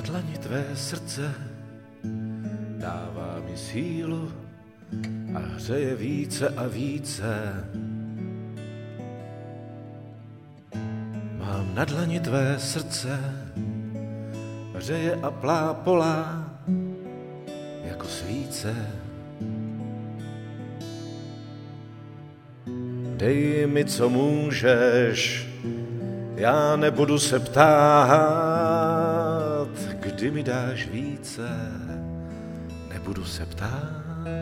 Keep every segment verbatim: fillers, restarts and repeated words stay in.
dlani tvé srdce, dává mi sílu a hřeje více a více. Mám na dlani tvé srdce, hřeje a plápolá jako svíce. Dej mi, co můžeš, já nebudu se ptát, kdy mi dáš více, nebudu se ptát.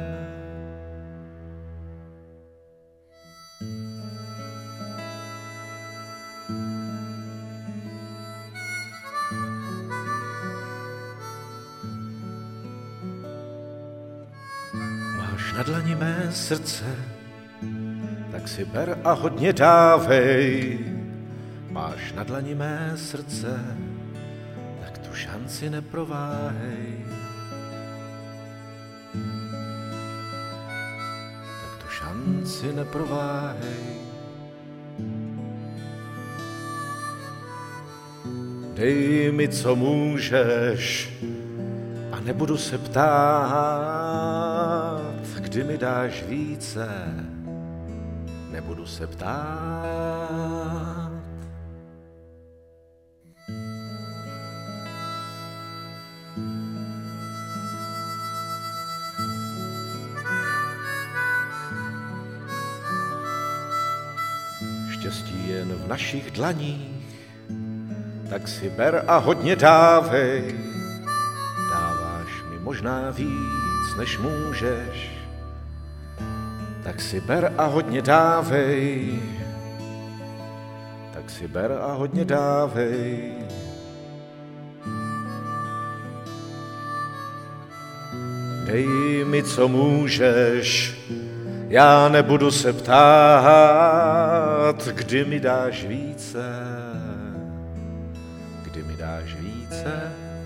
Máš na dlani mé srdce, tak si ber a hodně dávej. Máš na dlani mé srdce, tak tu šanci neprováhej. Tak tu šanci neprováhej. Dej mi, co můžeš, a nebudu se ptát, kdy mi dáš více, nebudu se ptát. Štěstí jen v našich dlaních, tak si ber a hodně dávej. Dáváš mi možná víc, než můžeš, tak si ber a hodně dávej. Tak si ber a hodně dávej. Dej mi, co můžeš, já nebudu se ptát, kdy mi dáš více, kdy mi dáš více.